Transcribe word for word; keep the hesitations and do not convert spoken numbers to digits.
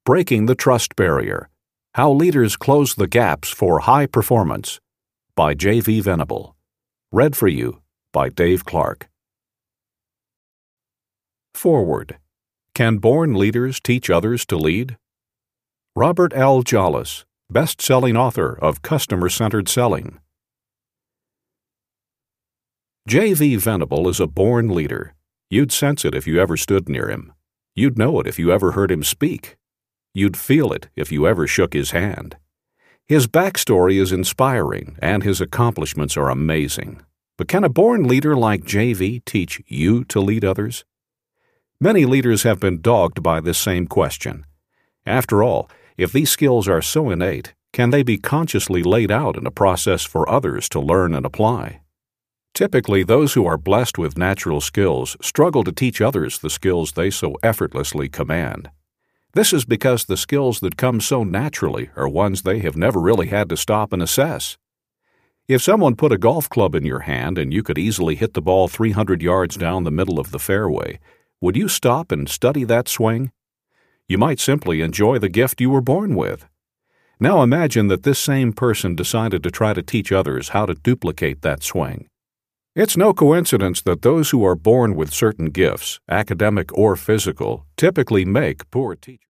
Breaking the Trust Barrier: How Leaders Close the Gaps for High Performance by J V Venable. Read for you by Dave Clark. Forward. Can born leaders teach others to lead? Robert L. Jolles, best-selling author of Customer-Centered Selling. J V Venable is a born leader. You'd sense it if you ever stood near him. You'd know it if you ever heard him speak. You'd feel it if you ever shook his hand. His backstory is inspiring, and his accomplishments are amazing. But can a born leader like J V teach you to lead others? Many leaders have been dogged by this same question. After all, if these skills are so innate, can they be consciously laid out in a process for others to learn and apply? Typically, those who are blessed with natural skills struggle to teach others the skills they so effortlessly command. This is because the skills that come so naturally are ones they have never really had to stop and assess. If someone put a golf club in your hand and you could easily hit the ball three hundred yards down the middle of the fairway, would you stop and study that swing? You might simply enjoy the gift you were born with. Now imagine that this same person decided to try to teach others how to duplicate that swing. It's no coincidence that those who are born with certain gifts, academic or physical, typically make poor teachers.